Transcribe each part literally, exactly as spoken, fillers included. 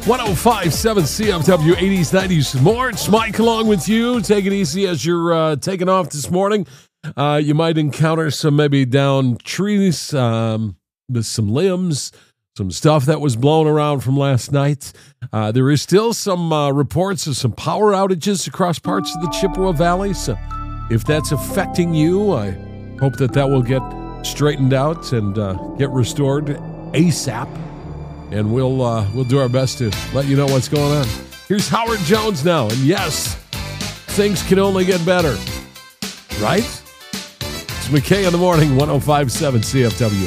one oh five point seven C F W, eighties, nineties more. It's Mike along with you. Take it easy as you're uh, taking off this morning. Uh, you might encounter some maybe down trees, um, with some limbs, some stuff that was blown around from last night. Uh, there is still some uh, reports of some power outages across parts of the Chippewa Valley. So if that's affecting you, I hope that that will get straightened out and uh, get restored ASAP. And we'll uh, we'll do our best to let you know what's going on. Here's Howard Jones now. And yes, things can only get better. Right? It's McKay in the morning, one oh five point seven C F W.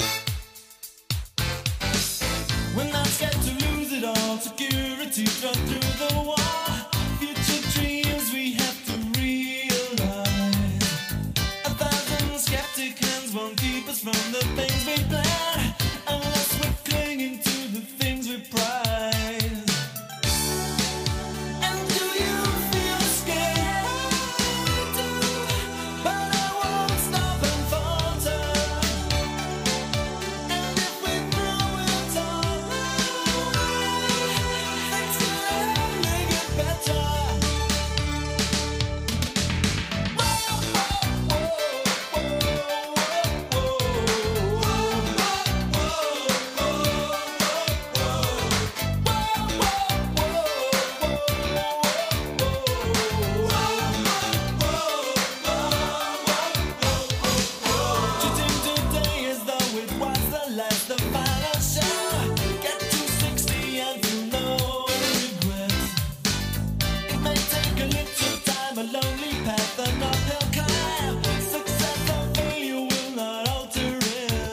We're not scared to lose it all. Security cut through the wall. Future dreams we have to realize. A thousand skeptic hands won't keep us from the things we plan, unless we're clinging to the things we prize. And do you feel scared? But I won't stop and falter. And if we throw it all away, things can only get better. Whoa, whoa, whoa, Cheating today as though it was the last, the final show. Get to sixty and feel no regrets. It may take a little time, a lonely path, an uphill climb. Success or failure will not alter it.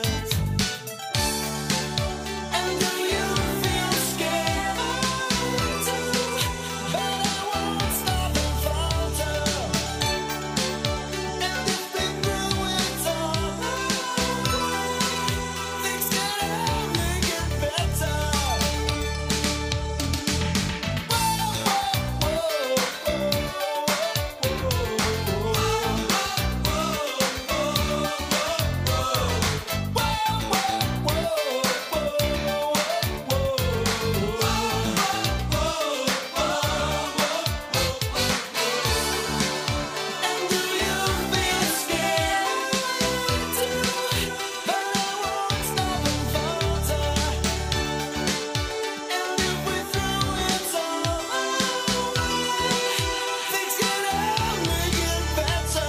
And do you feel scared? But I won't stop and falter. And if we throw it all away, things can only get better. And do you feel scared? But I won't stop and falter. And if we throw it all away, things can only get better.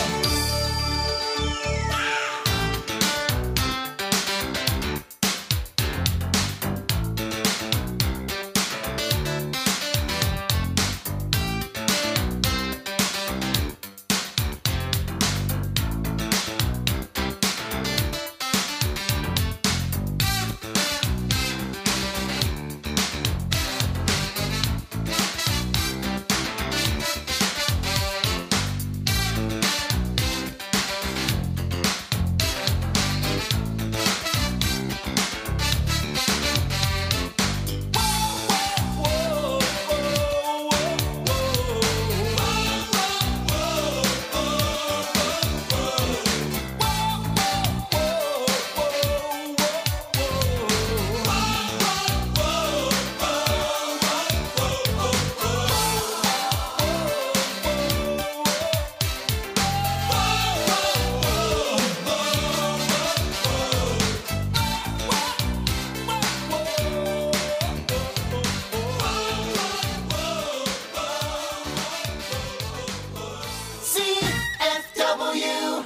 C F W.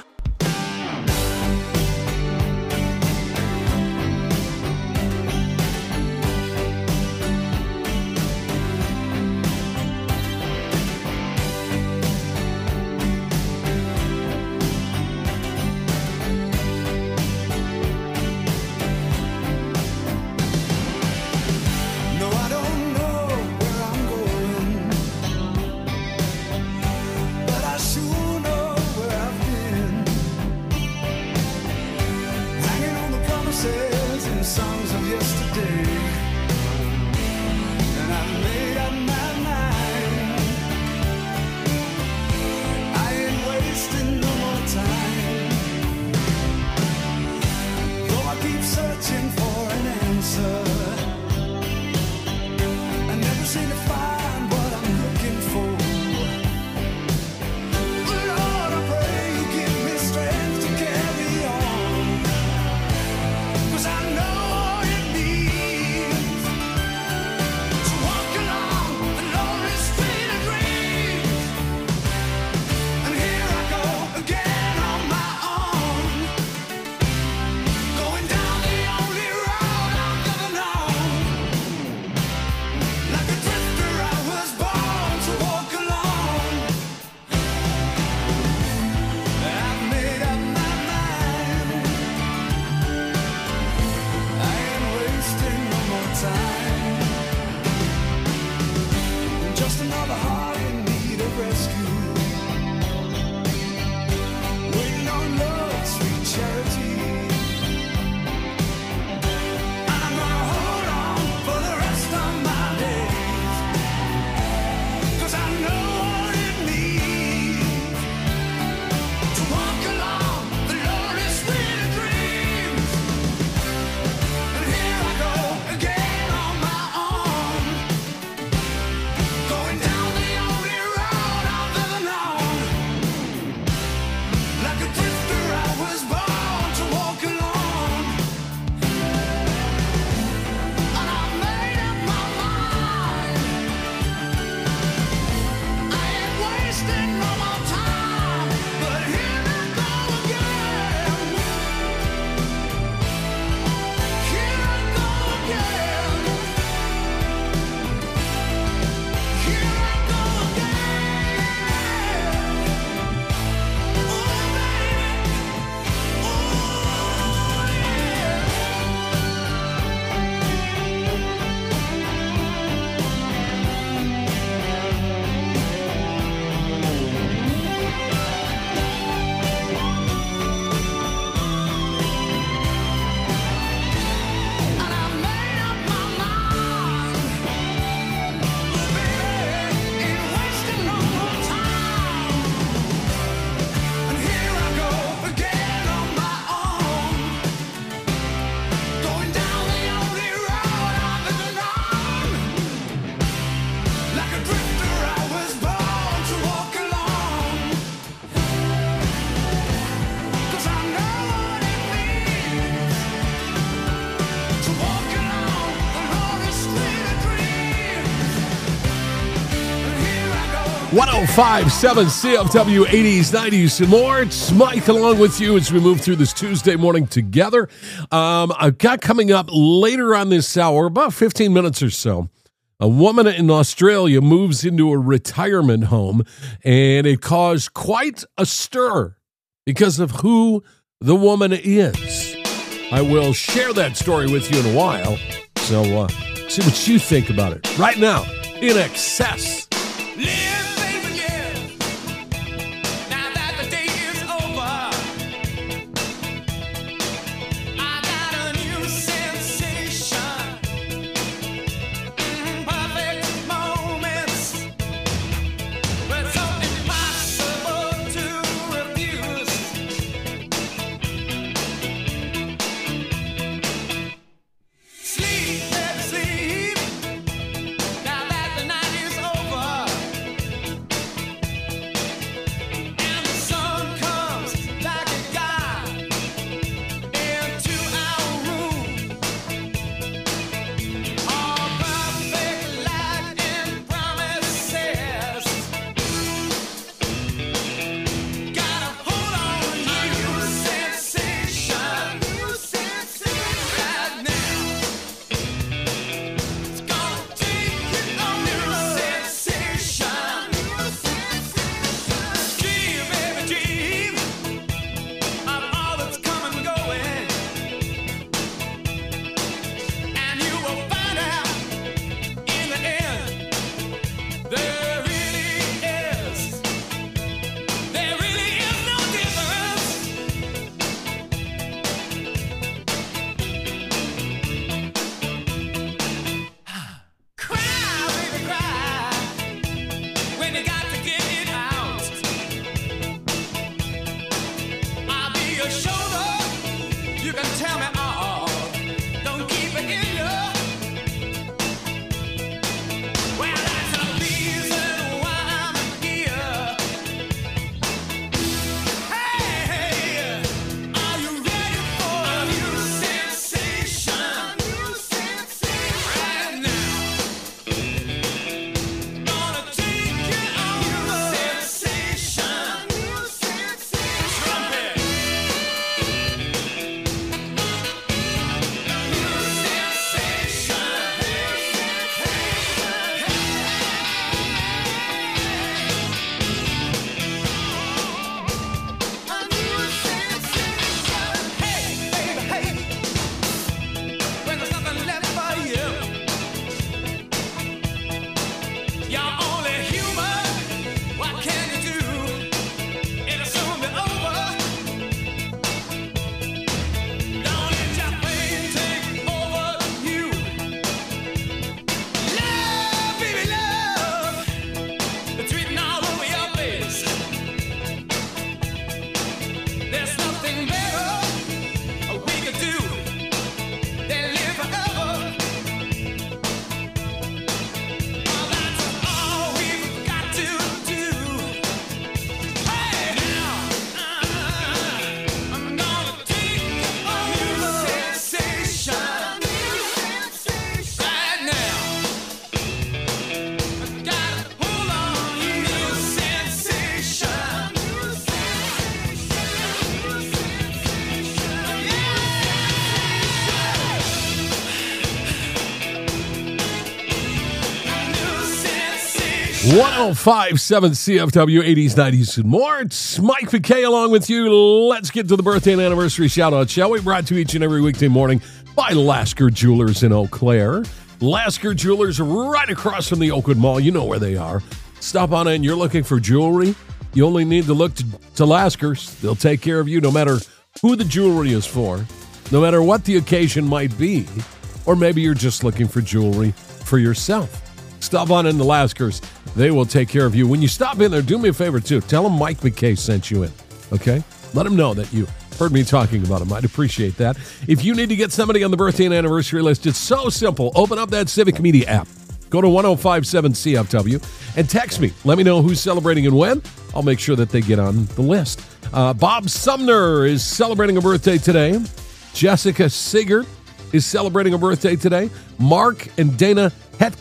No, I don't know where I'm going, but I sure know where I've been. Hanging on the promises and songs of yesterday, and I've made up my mind. I ain't wasting no more time. Though I keep searching for an answer, one oh five point seven C F W, eighties, nineties, and more. It's Mike along with you as we move through this Tuesday morning together. Um, I've got coming up later on this hour, about fifteen minutes or so, a woman in Australia moves into a retirement home, and it caused quite a stir because of who the woman is. I will share that story with you in a while, so uh, see what you think about it. Right now, In Excess. Live, baby, live. Now that the day is over, I got a new sensation. Mm, perfect moments, but so impossible to refuse. Sleep, baby, sleep. Now that the night is over and the sun comes like a god into our room, all perfect light and promises. Gotta hold on to new sensation, new sensation right now. It's gonna take you on new sensation. Dream, baby, dream of all that's coming and going, and you will find out in the end there really is, there really is no difference. Cry, baby, cry when you got to get it out. I'll be your shoulder. You can tell me all. Don't keep it in you. Well, that's the reason why I'm here. Hey, hey, are you ready for a new sensation? New sensation right now. Gonna take you on new sensation. New sensation. Trumpet. New sensation. Hey, baby, hey. When there's nothing left for you, you're only human. What can you do? It'll soon be over. Don't let your pain take over you. Love, baby, love. It's written all over your face. There's nothing better we could do than live forever. Oh, that's all we've got to do. Hey, now, I'm gonna take you on new sensation. Right now, I gotta hold on to new sensation. New sensation. one oh five point seven C F W, eighties, nineties, and more. It's Mike McKay along with you. Let's get to the birthday and anniversary shout-out, shall we? Brought to you each and every weekday morning by Lasker Jewelers in Eau Claire. Lasker Jewelers right across from the Oakwood Mall. You know where they are. Stop on in. You're looking for jewelry. You only need to look to, to Lasker's. They'll take care of you no matter who the jewelry is for, no matter what the occasion might be, or maybe you're just looking for jewelry for yourself. Stop on in the Lasker's. They will take care of you. When you stop in there, do me a favor, too. Tell them Mike McKay sent you in, okay? Let them know that you heard me talking about them. I'd appreciate that. If you need to get somebody on the birthday and anniversary list, it's so simple. Open up that Civic Media app. Go to one oh five point seven C F W and text me. Let me know who's celebrating and when. I'll make sure that they get on the list. Uh, Bob Sumner is celebrating a birthday today. Jessica Sigert is celebrating a birthday today. Mark and Dana Hetke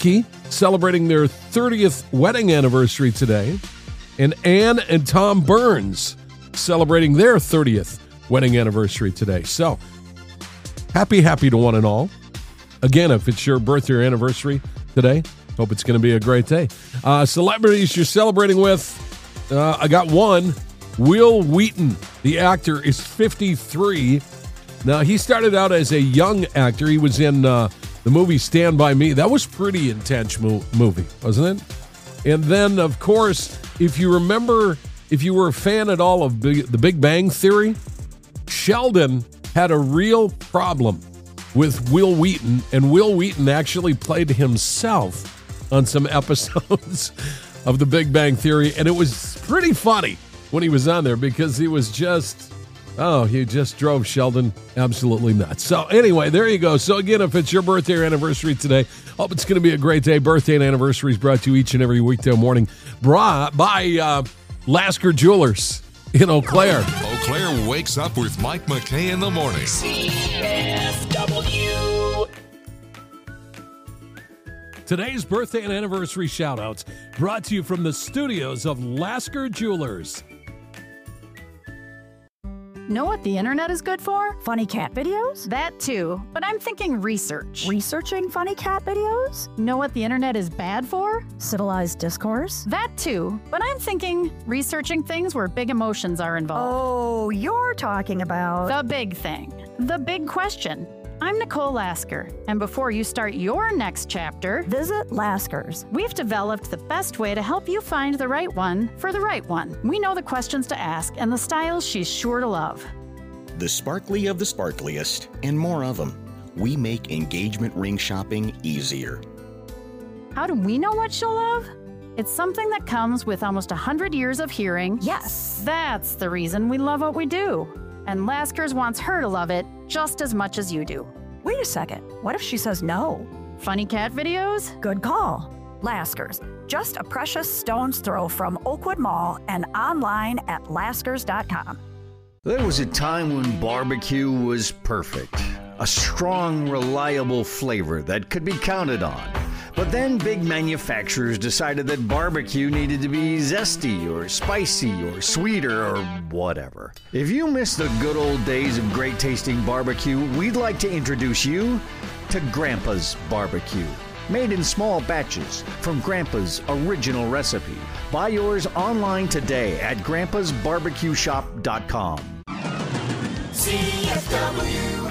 celebrating their thirtieth wedding anniversary today. And Ann and Tom Burns celebrating their thirtieth wedding anniversary today. So, happy, happy to one and all. Again, if it's your birthday or anniversary today, hope it's going to be a great day. Uh, celebrities you're celebrating with, uh, I got one. Wil Wheaton, the actor, is fifty-three. Now, he started out as a young actor. He was in uh, the movie Stand By Me. That was pretty intense mo- movie, wasn't it? And then, of course, if you remember, if you were a fan at all of Big, The Big Bang Theory, Sheldon had a real problem with Wil Wheaton, and Wil Wheaton actually played himself on some episodes of The Big Bang Theory, and it was pretty funny when he was on there because he was just, oh, he just drove Sheldon absolutely nuts. So anyway, there you go. So again, if it's your birthday or anniversary today, hope it's going to be a great day. Birthday and anniversaries brought to you each and every weekday morning brought by uh, Lasker Jewelers in Eau Claire. Eau Claire wakes up with Mike McKay in the morning. C F W. Today's birthday and anniversary shout-outs brought to you from the studios of Lasker Jewelers. Know what the internet is good for? Funny cat videos? That too, but I'm thinking research. Researching funny cat videos? Know what the internet is bad for? Civilized discourse? That too, but I'm thinking researching things where big emotions are involved. Oh, you're talking about... The big thing. The big question. I'm Nicole Lasker, and before you start your next chapter, Visit Lasker's. we've developed the best way to help you find the right one for the right one. We know the questions to ask and the styles she's sure to love. The sparkly of the sparkliest, and more of them. We make engagement ring shopping easier. How do we know what she'll love? It's something that comes with almost one hundred years of hearing. Yes. That's the reason we love what we do. And Lasker's wants her to love it just as much as you do. Wait a second. What if she says no? Funny cat videos? Good call. Lasker's. Just a precious stone's throw from Oakwood Mall and online at laskers dot com. There was a time when barbecue was perfect. A strong, reliable flavor that could be counted on. But then big manufacturers decided that barbecue needed to be zesty or spicy or sweeter or whatever. If you miss the good old days of great tasting barbecue, we'd like to introduce you to Grandpa's Barbecue. Made in small batches from Grandpa's original recipe. Buy yours online today at grandpas barbecue shop dot com. C F W.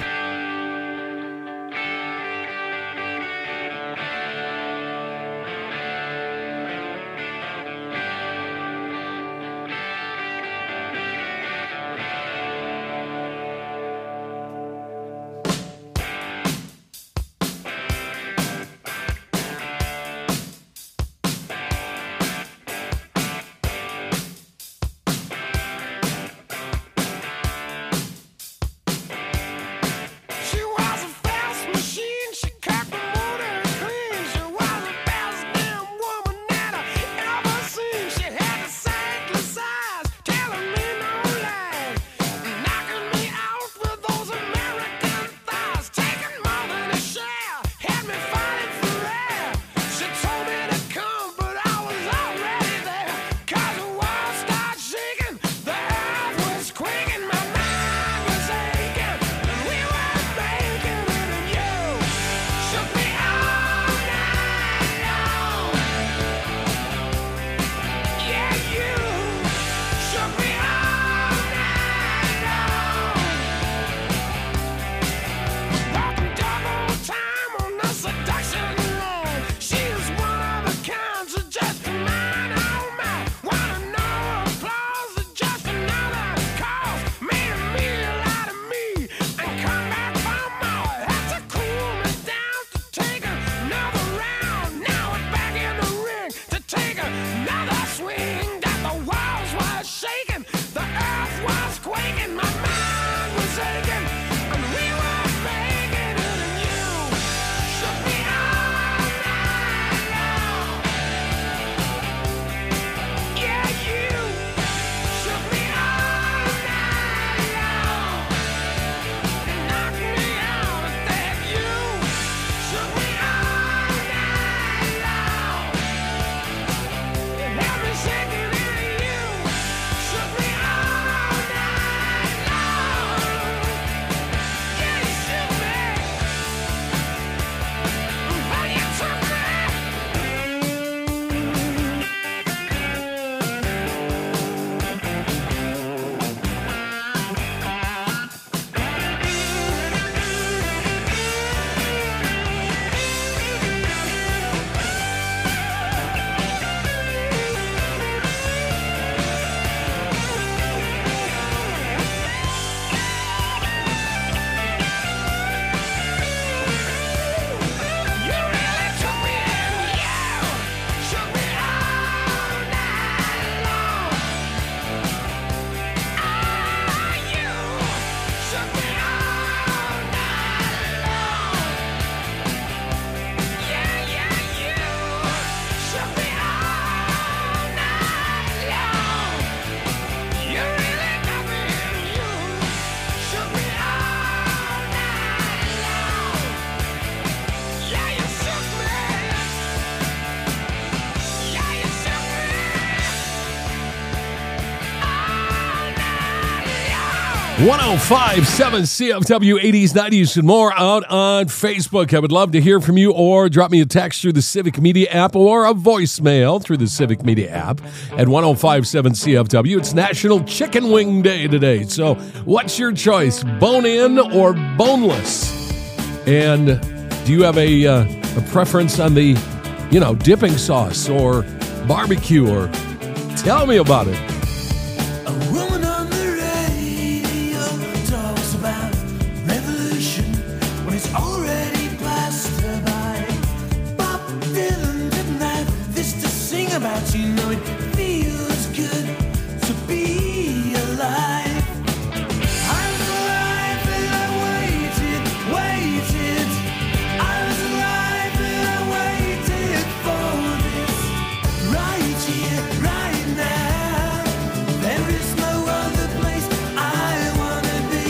one oh five point seven C F W eighties, nineties, and more out on Facebook. I would love to hear from you, or drop me a text through the Civic Media app or a voicemail through the Civic Media app at one oh five point seven C F W. It's National Chicken Wing Day today. So what's your choice, bone-in or boneless? And do you have a, uh, a preference on the, you know, dipping sauce or barbecue? Or tell me about it. A woman on the radio talks about revolution when it's already passed her by. Bob Dylan didn't have this to sing about. You know it feels good to be alive. I was alive and I waited, waited. I was alive and I waited for this. Right here, right now. There is no other place I wanna be.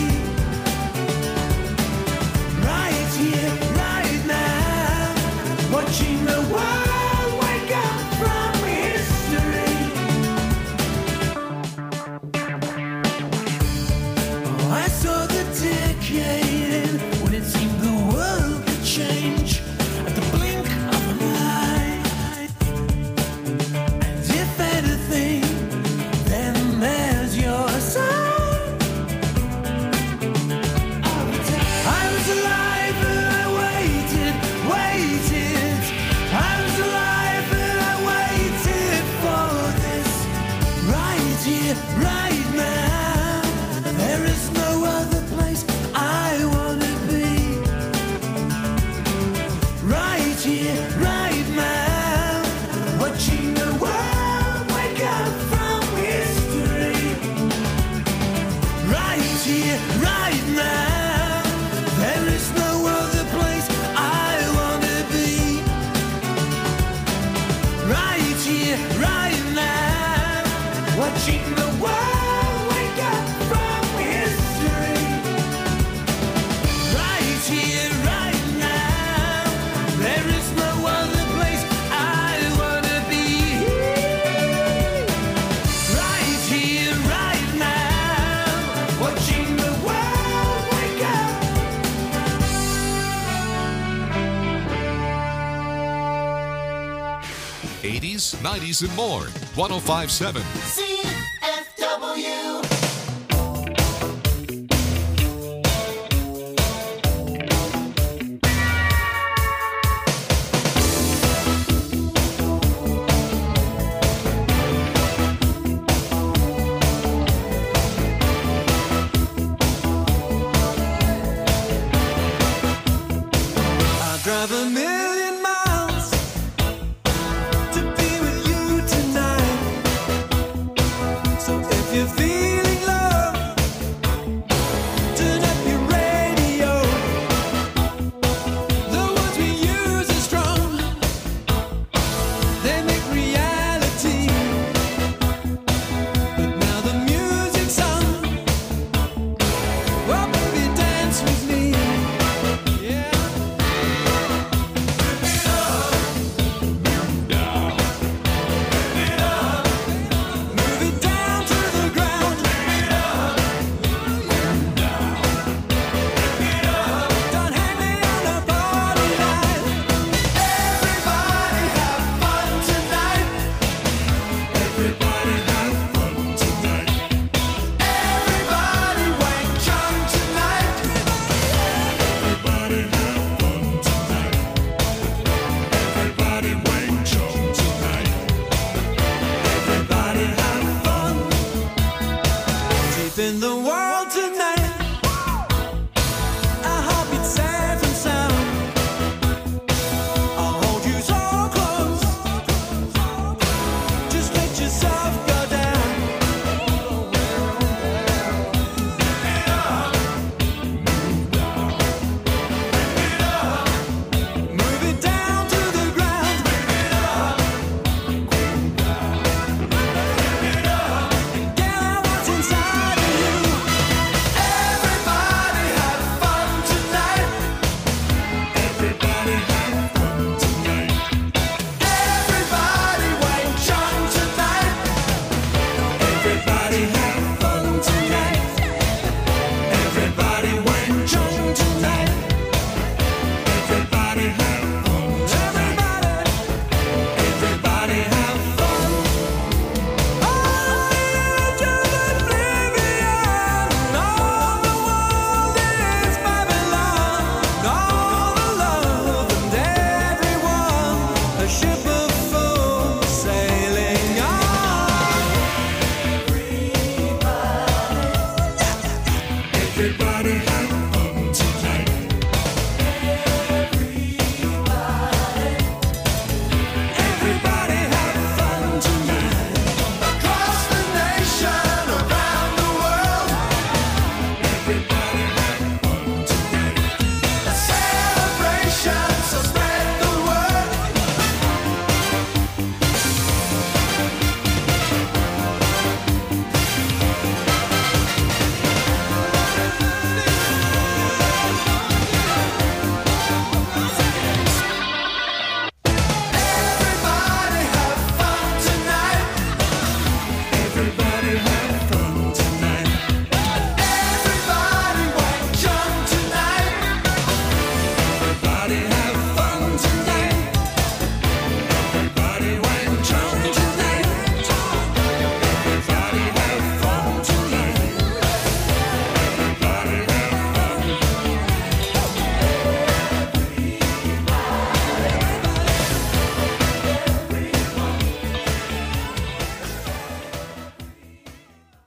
Right here, right now. Watching the world wake up from history. Oh, I saw the decade when it seemed the world could change at the blink of an eye. And if anything, then there's your sign. I was alive and I waited, waited. I was alive and I waited for this. Right here, right now. There is no other place I wanna be. Right here, right now. Watching the world wake up from history. Right here, right now. There is no other place I wanna be. Right here, right now. Watching the world wake up from history. Right here, right now. There is no other place I wanna be. Right here, right now. Watching the world wake up. eighties, nineties, and more. one oh five point seven. C F W. I drive a million miles to be with you tonight. So if you're feeling love, turn up your radio. The words we use are strong, they make reality. But now the music's on. Oh, baby, dance with me. Yeah.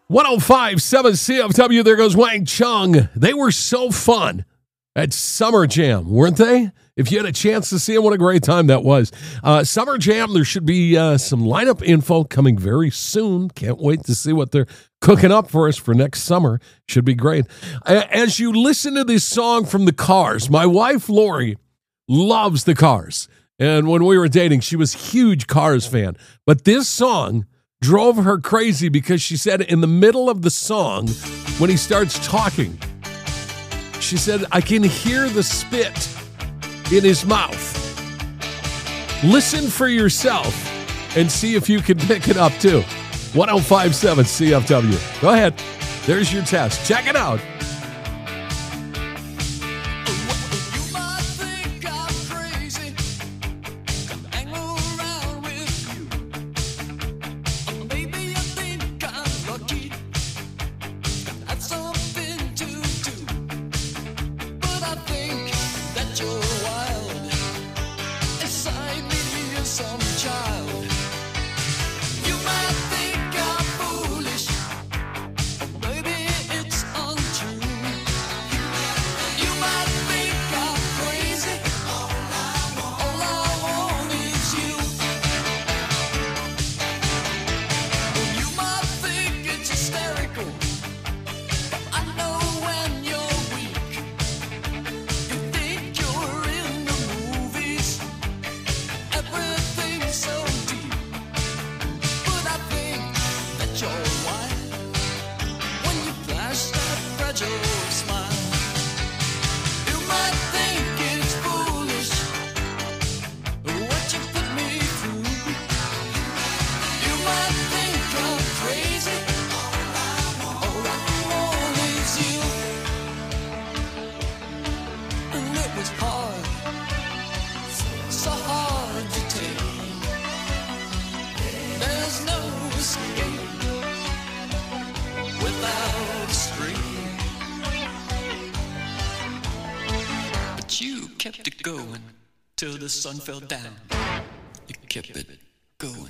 one oh five point seven C F W, there goes Wang Chung. They were so fun at Summer Jam, weren't they? If you had a chance to see them, what a great time that was. Uh, Summer Jam, there should be uh, some lineup info coming very soon. Can't wait to see what they're cooking up for us for next summer. Should be great. As you listen to this song from the Cars, my wife, Lori, loves the Cars. And when we were dating, she was a huge Cars fan. But this song drove her crazy because she said in the middle of the song, when he starts talking, she said, I can hear the spit in his mouth. Listen for yourself and see if you can pick it up too. one oh five point seven C F W. Go ahead. There's your test. Check it out. Kept it going till the sun fell down. You kept it going.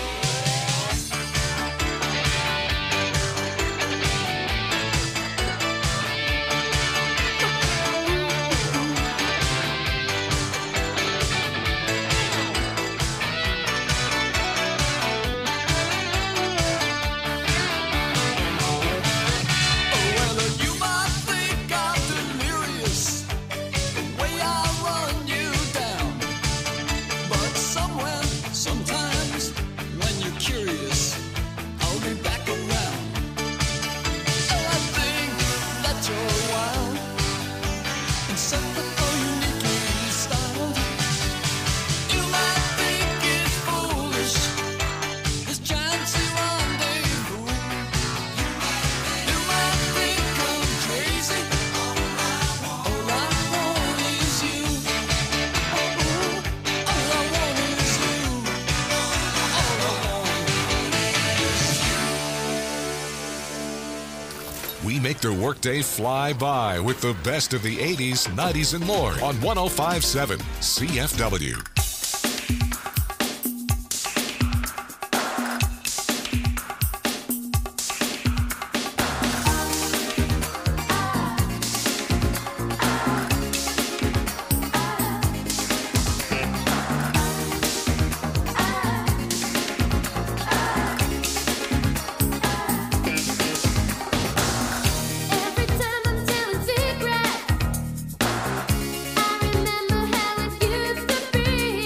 We make their workday fly by with the best of the eighties, nineties, and more on one oh five point seven C F W. Every time I'm telling secrets, I remember how it used to be.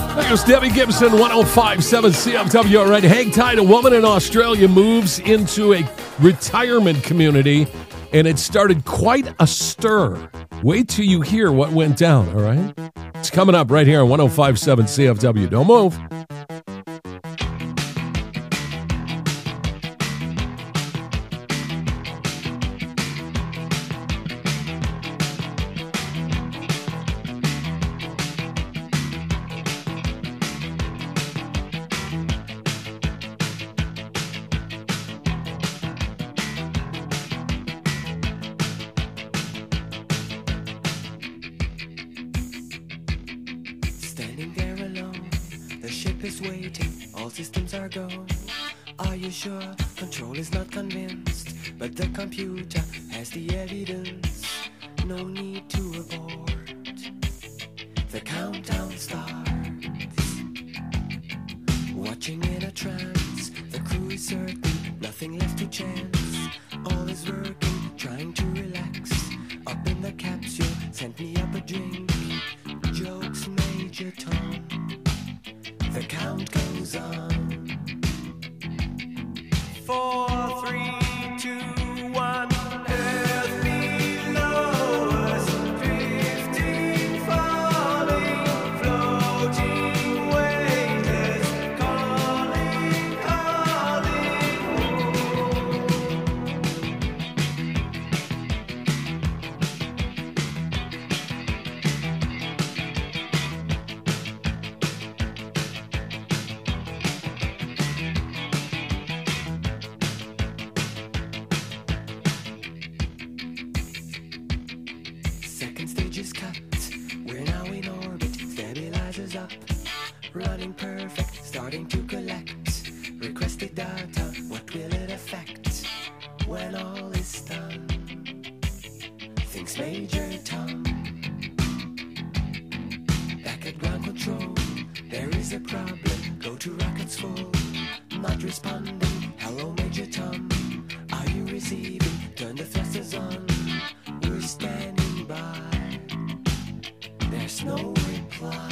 There's Debbie Gibson, one oh five point seven C F W. All right, hang tight. A woman in Australia moves into a retirement community, and it started quite a stir. Wait till you hear what went down, all right? It's coming up right here on one oh five point seven C F W. Don't move. Standing there alone, the ship is waiting, all systems are go. Are you sure? Control is not convinced, but the computer has the evidence. No need to abort. The countdown starts. Watching in a trance, the crew is certain, nothing left to chance. All is working, trying to relax. Up in the capsule, sent me up a drink. Jokes, Major Tom. The count goes on. Four, three, two, one. Earth below us, drifting, falling, floating, weightless, calling, calling home. Second stage is cut. We're now in orbit. Stabilizers up. Running perfect. Starting to collect. Requested data. What will it affect when all is done? Thinks Major Tom. Back at ground control. There is a problem. Go to rockets full. Not responding. Hello, Major Tom. Are you receiving? Turn the thrusters on. We're standing by. There's no reply.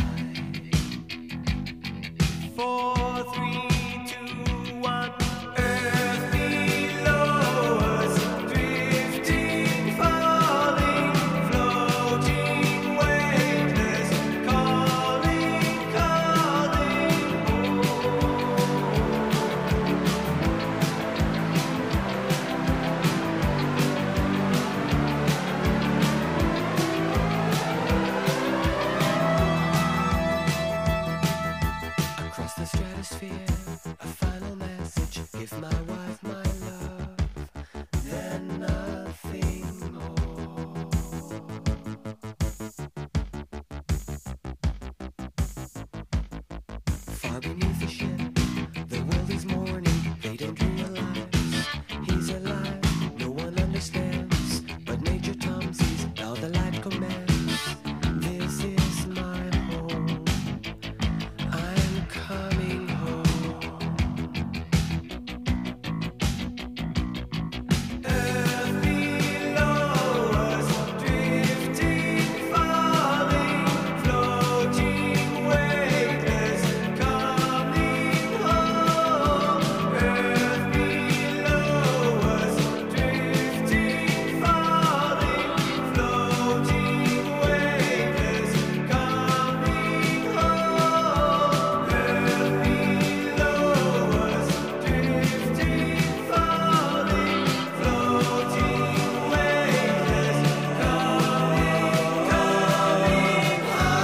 Four, three, two, one. Earth below us, drifting, falling, floating, weightless, calling, calling home. Across the stratosphere, a final message. Give my wife my love, then nothing more. Far beneath the ship, the world is mourning. They don't realize he's alive. No one understands, but Major Tom sees how the light commands. This is my home. I'm coming home. Earth below us, drifting, falling, floating, weightless, coming home. Earth below us, drifting, falling, floating, weightless, coming home. Earth below us, drifting, falling, floating, weightless, coming, coming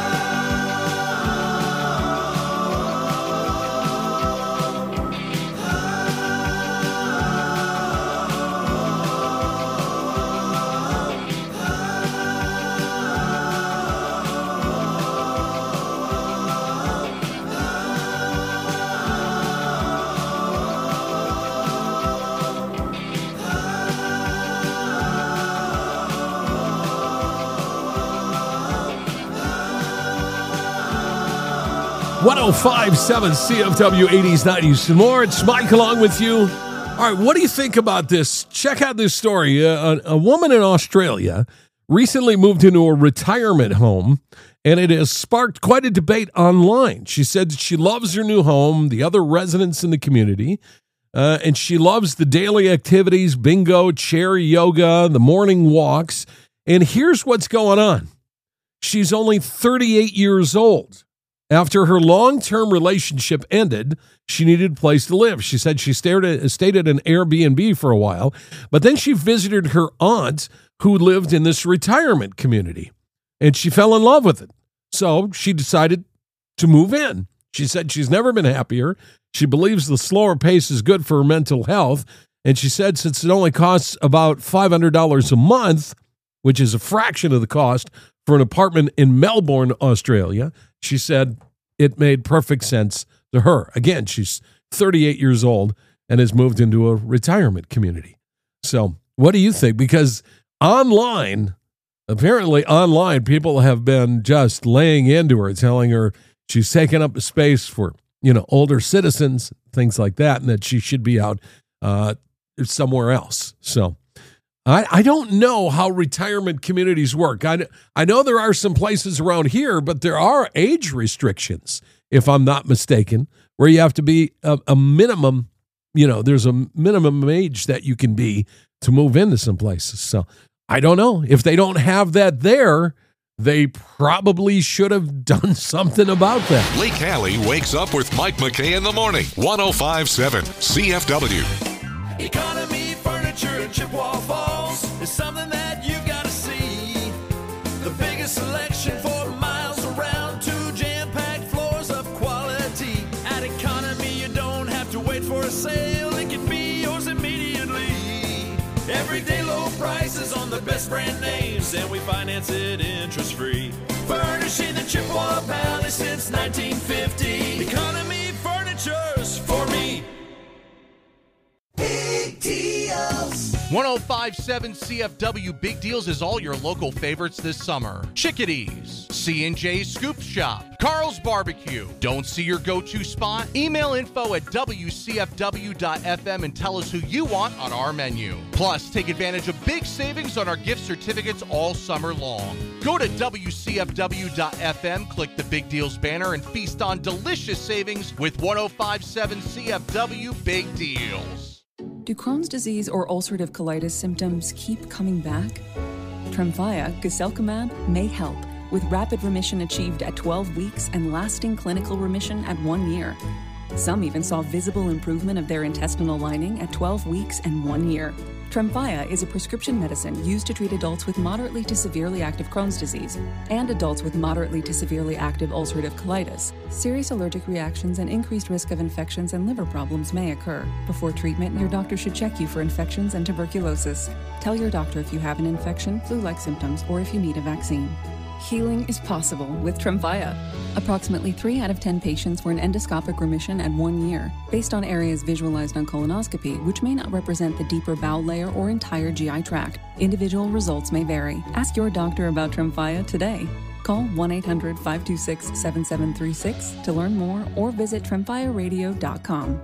one oh five point seven C F W, eighties, nineties, and more. It's Mike along with you. All right, what do you think about this? Check out this story. Uh, a, a woman in Australia recently moved into a retirement home, and it has sparked quite a debate online. She said that she loves her new home, the other residents in the community, uh, and she loves the daily activities, bingo, chair yoga, the morning walks. And here's what's going on. She's only thirty-eight years old. After her long-term relationship ended, she needed a place to live. She said she stayed at, stayed at an Airbnb for a while, but then she visited her aunt who lived in this retirement community, and she fell in love with it. So she decided to move in. She said she's never been happier. She believes the slower pace is good for her mental health, and she said since it only costs about five hundred dollars a month, which is a fraction of the cost for an apartment in Melbourne, Australia, she said it made perfect sense to her. Again, she's thirty-eight years old and has moved into a retirement community. So what do you think? Because online, apparently online, people have been just laying into her, telling her she's taking up space for, you know, older citizens, things like that, and that she should be out uh, somewhere else. So I, I don't know how retirement communities work. I, I know there are some places around here, but there are age restrictions, if I'm not mistaken, where you have to be a, a minimum, you know, there's a minimum age that you can be to move into some places. So I don't know. If they don't have that there, they probably should have done something about that. Lee Callie wakes up with Mike McKay in the morning. one oh five point seven C F W. Economy Furniture in Chippewa Falls is something that you gotta see. The biggest selection for miles around, two jam-packed floors of quality. At Economy, you don't have to wait for a sale, it can be yours immediately. Everyday low prices on the best brand names, and we finance it interest-free. Furnishing the Chippewa Valley since nineteen fifty. Economy Furniture's for me. Big deals. one oh five point seven C F W Big Deals is all your local favorites this summer. Chickadees, C and J Scoop Shop, Carl's Barbecue. Don't see your go-to spot? Email info at W C F W dot F M and tell us who you want on our menu. Plus, take advantage of big savings on our gift certificates all summer long. Go to W C F W dot F M, click the Big Deals banner, and feast on delicious savings with one oh five point seven C F W Big Deals. Do Crohn's disease or ulcerative colitis symptoms keep coming back? Tremfya, guselkumab, may help, with rapid remission achieved at twelve weeks and lasting clinical remission at one year. Some even saw visible improvement of their intestinal lining at twelve weeks and one year. Tremfya is a prescription medicine used to treat adults with moderately to severely active Crohn's disease and adults with moderately to severely active ulcerative colitis. Serious allergic reactions and increased risk of infections and liver problems may occur. Before treatment, your doctor should check you for infections and tuberculosis. Tell your doctor if you have an infection, flu-like symptoms, or if you need a vaccine. Healing is possible with Tremfya. Approximately three out of ten patients were in endoscopic remission at one year, based on areas visualized on colonoscopy, which may not represent the deeper bowel layer or entire G I tract. Individual results may vary. Ask your doctor about Tremfya today. Call one eight hundred, five two six, seven seven three six to learn more or visit tremfya radio dot com.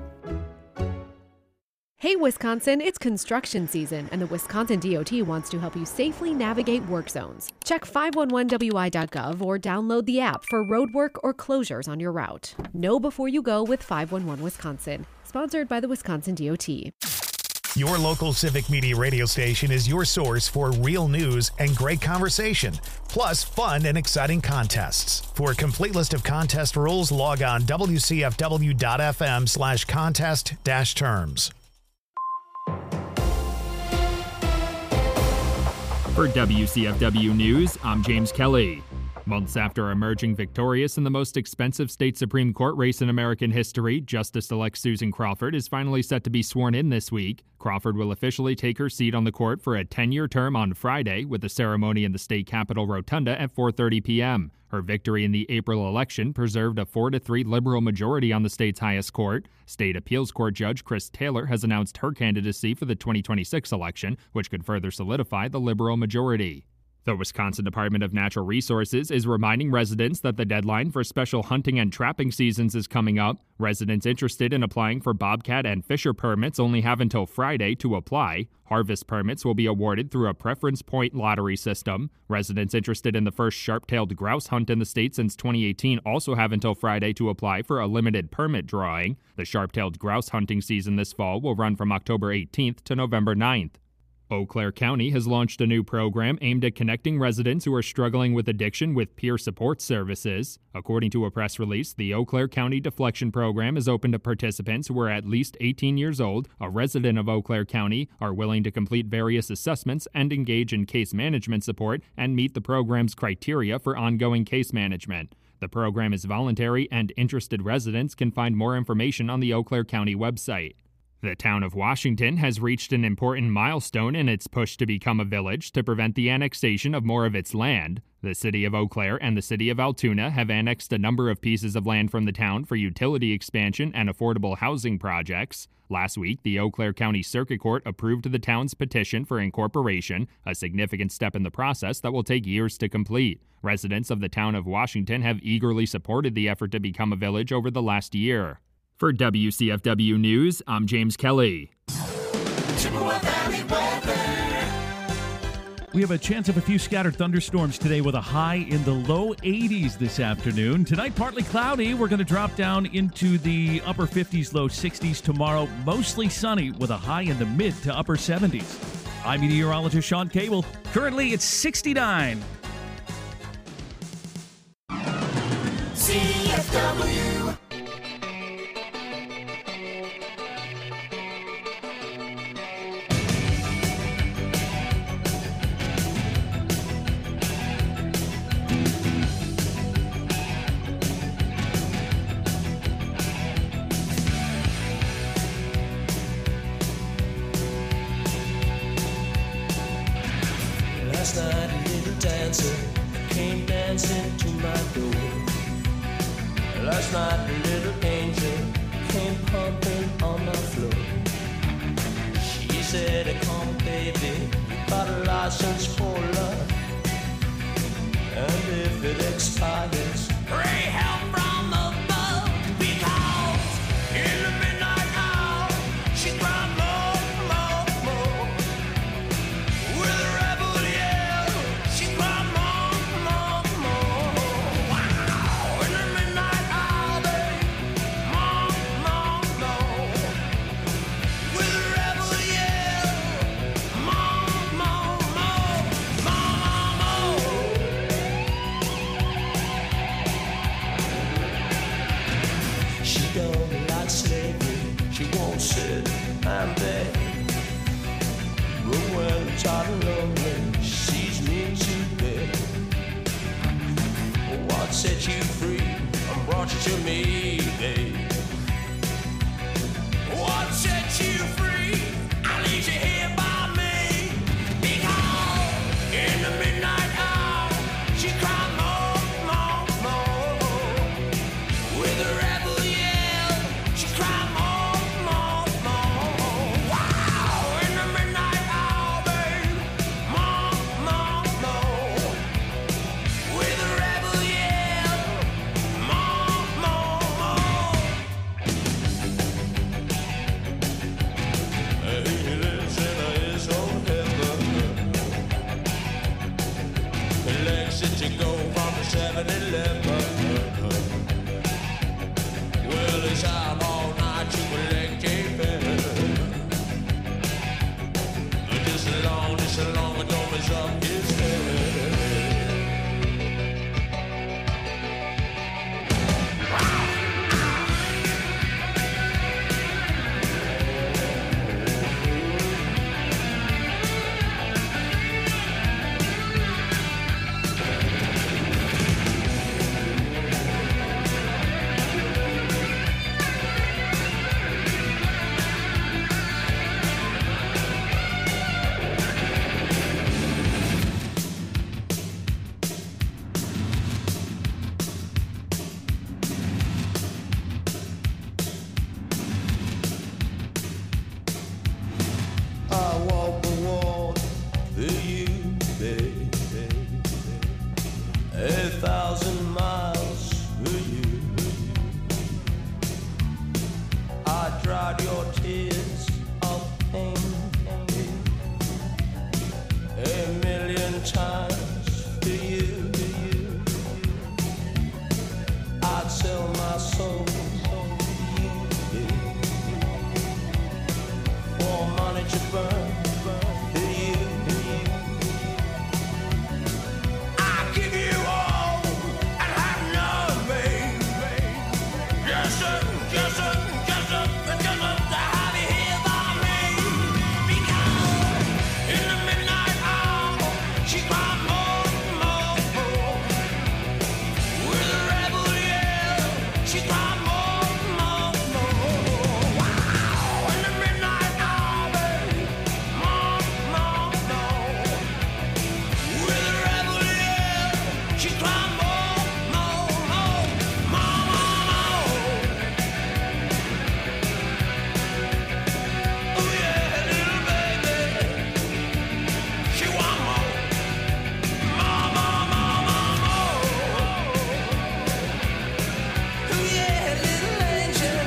Hey Wisconsin, it's construction season, and the Wisconsin D O T wants to help you safely navigate work zones. Check five one one W I dot gov or download the app for road work or closures on your route. Know before you go with five one one Wisconsin. Sponsored by the Wisconsin D O T. Your local Civic Media radio station is your source for real news and great conversation, plus fun and exciting contests. For a complete list of contest rules, log on W C F W dot F M slash contest dash terms. For W C F W News, I'm James Kelly. Months after emerging victorious in the most expensive state Supreme Court race in American history, Justice-elect Susan Crawford is finally set to be sworn in this week. Crawford will officially take her seat on the court for a ten-year term on Friday, with a ceremony in the state capitol rotunda at four thirty p.m. Her victory in the April election preserved a four to three liberal majority on the state's highest court. State Appeals Court Judge Chris Taylor has announced her candidacy for the twenty twenty-six election, which could further solidify the liberal majority. The Wisconsin Department of Natural Resources is reminding residents that the deadline for special hunting and trapping seasons is coming up. Residents interested in applying for bobcat and fisher permits only have until Friday to apply. Harvest permits will be awarded through a preference point lottery system. Residents interested in the first sharp-tailed grouse hunt in the state since twenty eighteen also have until Friday to apply for a limited permit drawing. The sharp-tailed grouse hunting season this fall will run from October eighteenth to November ninth. Eau Claire County has launched a new program aimed at connecting residents who are struggling with addiction with peer support services. According to a press release, the Eau Claire County Deflection Program is open to participants who are at least eighteen years old, a resident of Eau Claire County, are willing to complete various assessments and engage in case management support and meet the program's criteria for ongoing case management. The program is voluntary, and interested residents can find more information on the Eau Claire County website. The town of Washington has reached an important milestone in its push to become a village to prevent the annexation of more of its land. The city of Eau Claire and the city of Altoona have annexed a number of pieces of land from the town for utility expansion and affordable housing projects. Last week, the Eau Claire County Circuit Court approved the town's petition for incorporation, a significant step in the process that will take years to complete. Residents of the town of Washington have eagerly supported the effort to become a village over the last year. For W C F W News, I'm James Kelly. We have a chance of a few scattered thunderstorms today with a high in the low eighties this afternoon. Tonight, partly cloudy. We're going to drop down into the upper fifties, low sixties tomorrow. Mostly sunny with a high in the mid to upper seventies. I'm meteorologist Sean Cable. Currently, it's sixty-nine. C F W. Last night a little dancer came dancing to my door. Last night a little angel came pumping on my floor. She said, come baby, got a license for love. And if it expires, pray help from above. Because in the midnight hour, she cried more, more, more. With a rebel yell, she cried more, more, more. Wow! In the midnight hour, babe, more, more, more. With a rebel yell, more, more, more, more, more. She don't like slavery, she won't sit and beg. But when tired and lonely, she sees me to bed. What set you free and brought you to me, babe? What set you free? I leave you here by me. Because in the midnight hour, she cried more, more, more. With a rebel yell, she cried more, more, more. Wow! In the midnight hour, babe, more, more, more. With a rebel yell, more, more, more. to sell my soul. For money to burn, to you. I give you all and have none, babe. Yes, sir, yes, sir, yes, sir, yes, sir, to have you here by me. Because in the midnight hour, she cried more, more, more. With a rebel yell, she cried more, more, more. Wow, in the midnight hour, baby, more, more, more. With a rebel yell, she cried more, more, more, more, more, more. Oh yeah, little baby, she want more, more, more, more, more, more. Oh yeah, little angel,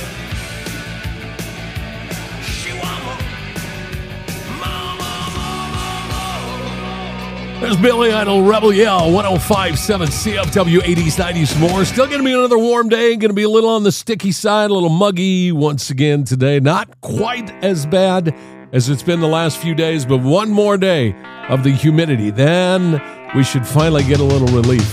she want more, more, more, more, more, more. There's Billy Idol, Rebel Yell, one oh five point seven C F W, eighties, nineties, more. Still going to be another warm day. Going to be a little on the sticky side, a little muggy once again today. Not quite as bad as it's been the last few days, but one more day of the humidity. Then we should finally get a little relief.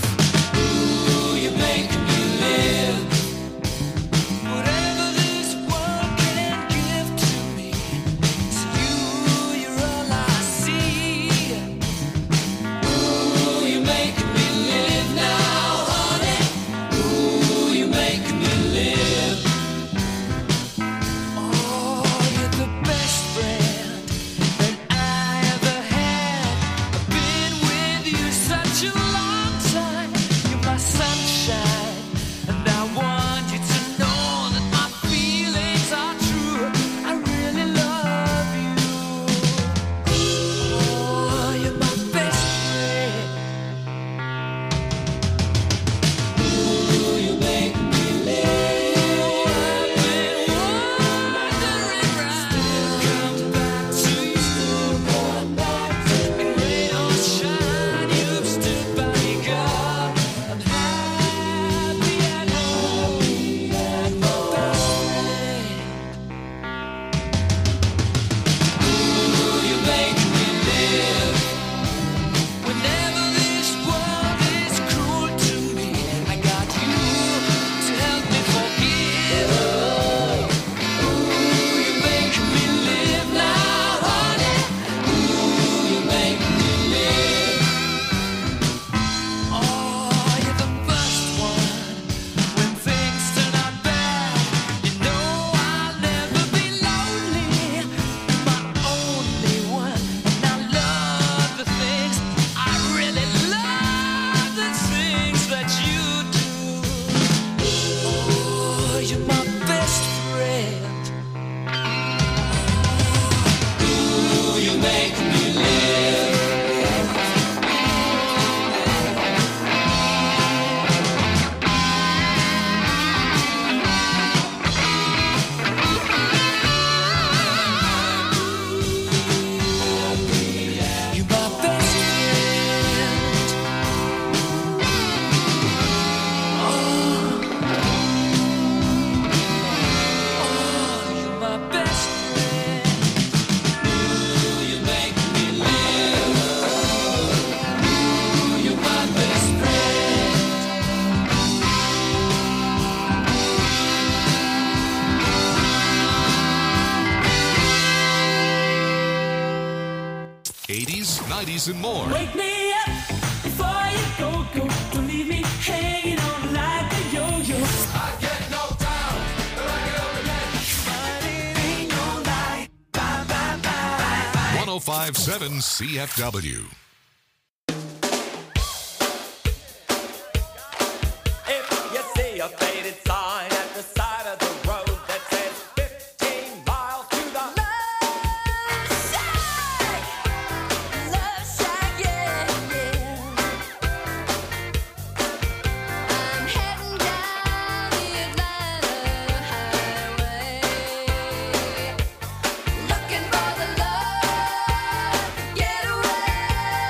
nineties, and more. Wake me up before you go, go. Don't leave me hanging on like a yo-yo. I get knocked down, but I get up again. But it ain't no lie. Bye, bye, bye, bye. one oh five point seven C F W. If you see a faded sign at the side of the road that says fifteen miles to the love shack, love shack, yeah, yeah. I'm heading down the Atlanta highway, looking for the love getaway.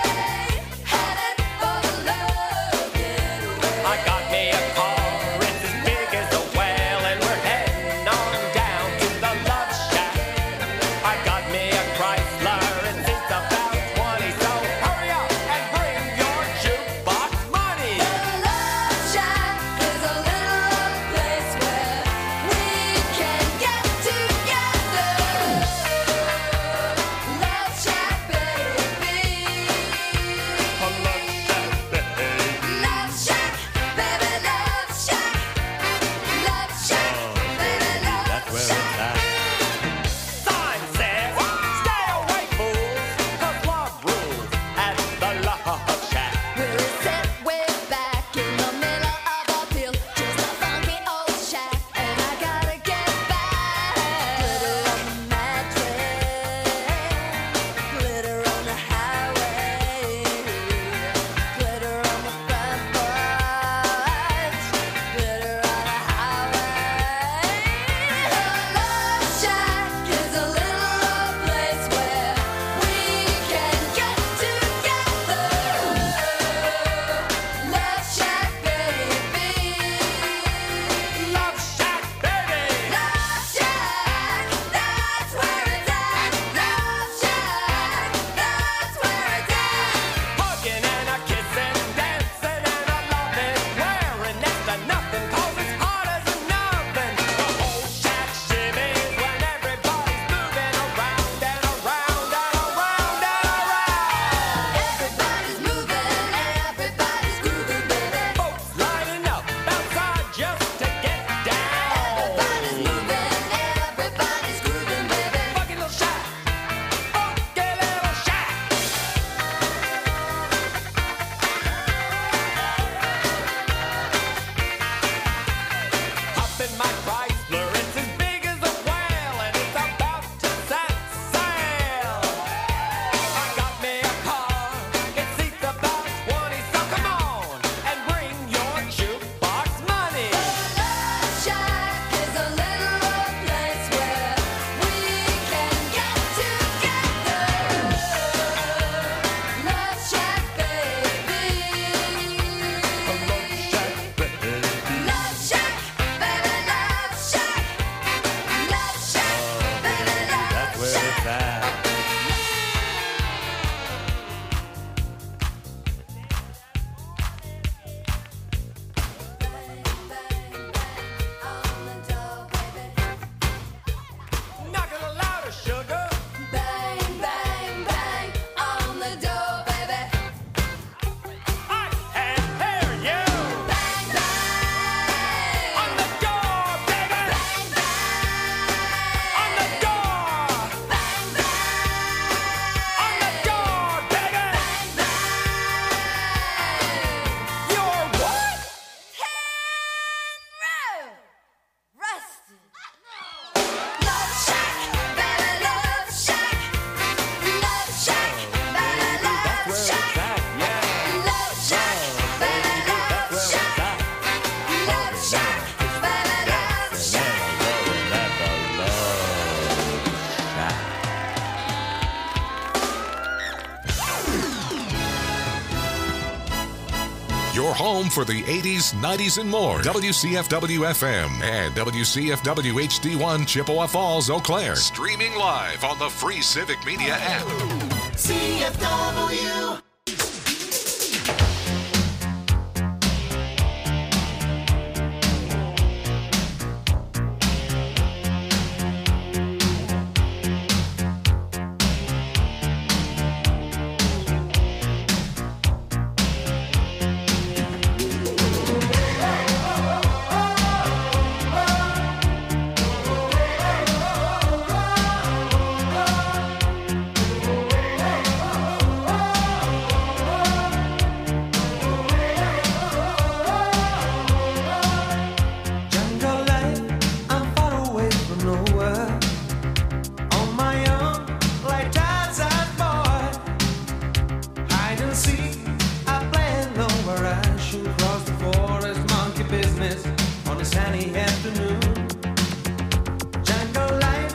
home for the eighties, nineties, and more. W C F W F M and W C F W H D one Chippewa Falls, Eau Claire. Streaming live on the free Civic Media app. C F W. Across the forest, monkey business on a sunny afternoon.